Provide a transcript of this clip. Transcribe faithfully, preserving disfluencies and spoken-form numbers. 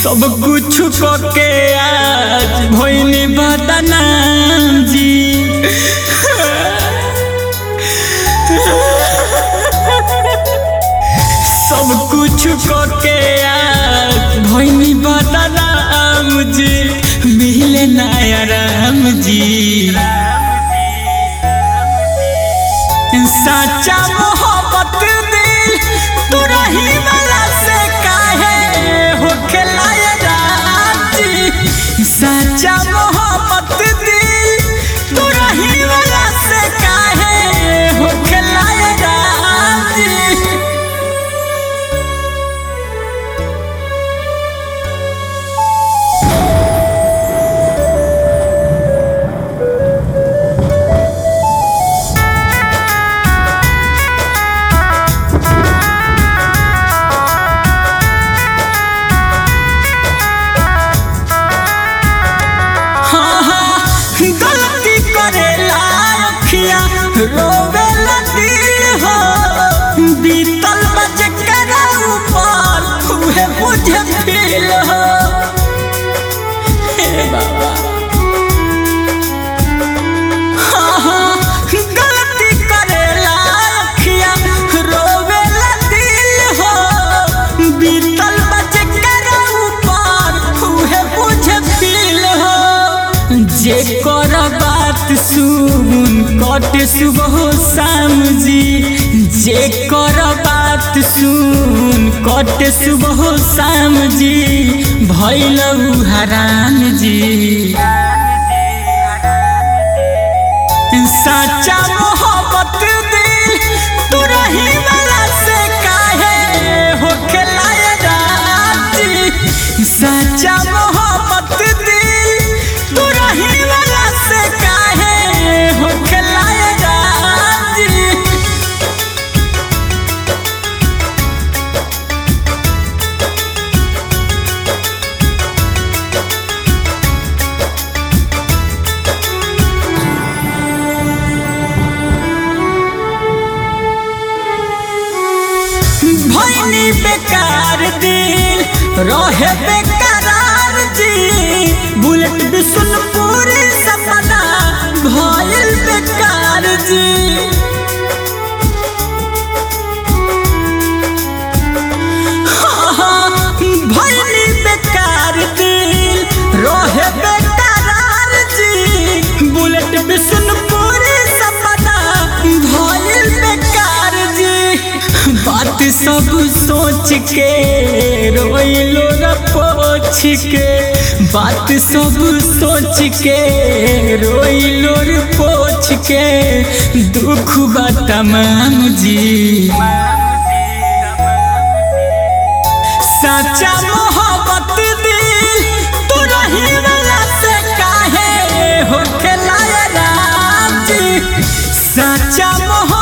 सब कुछ के आज भइनी बदनाम जी। सब कुछ के आज भइनी बदनाम जी, मिले नया राम जी। सच्चा मोहब्बत दिल तू रही वाला से काहे हो खिलाया राजी। सच्चा मोहब्बत दिल तू रही वाला से काहे हो खिलाया राजी। गलती करेला अखिया रोवेला दिल हो, बीतल बज करा ऊपर उहे बुझे फील हो। हे बाबा हाँ हाँ गलती करेला अखिया रोवेला दिल हो, बीतल बज करा ऊपर उहे बुझे फील हो। जे कर बात सुन कट सुबह शाम जी, जे कर बात सुन कट सुबह शाम जी, भइल हराम जी। सच्चा मोहब्बत दिल तू रही वाला से काहे हो खिलाया राजी। सच्चा मोहब्बत दिल तू रही वाला से काहे हो खिलाया राजी। भइनी बेकार दिल रहे बेकरार जी, बुलेट बिशुनपुर सपना भइल बेकार जी। हाँ भइनी बेकार दिल रहे बेकरार जी, बुलेट बिशुनपुर सपना भइल बेकार जी। बात सब सोच के रोइलो रे पोछ के, बात सब सोच के रोइलो रे पोछ के, दुख बा तमाम जी। सच्चा मोहब्बत दिल तू रही वाला से काहे हो खिलाया राजी। सच्चा मोहब्बत